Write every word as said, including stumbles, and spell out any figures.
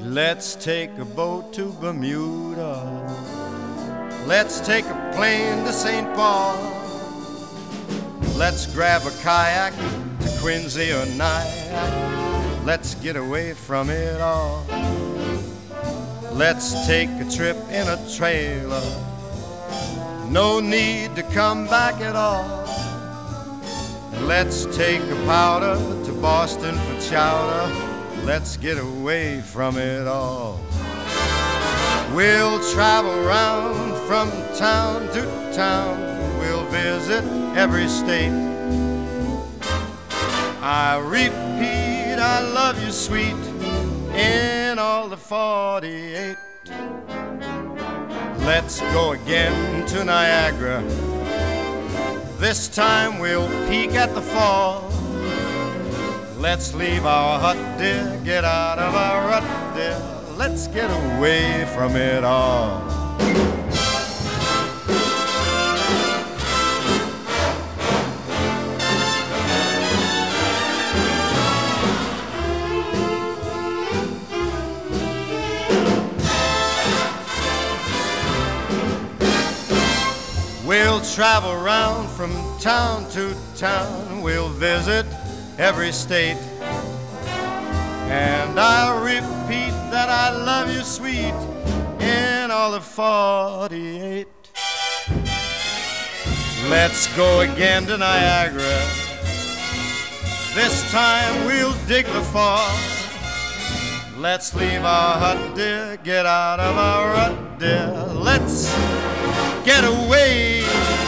Let's take a boat to Bermuda. Let's take a plane to Saint Paul. Let's grab a kayak to Quincy or Nyack. Let's get away from it all. Let's take a trip in a trailer. No need to come back at all. Let's take a powder to Boston for chowder. Let's get away from it all. We'll travel round from town to town. We'll visit every state. I repeat, I love you, sweet, in all the forty-eight. Let's go again to Niagara. This time we'll peek at the fall. Let's leave our hut, dear, get out of our rut, dear. Let's get away from it all. We'll travel round from town to town. We'll visit every state. And I'll repeat that I love you, sweet, in all the forty-eight. Let's go again to Niagara. This time we'll dig the fall. Let's leave our hut, dear, get out of our rut, dear. Let's get away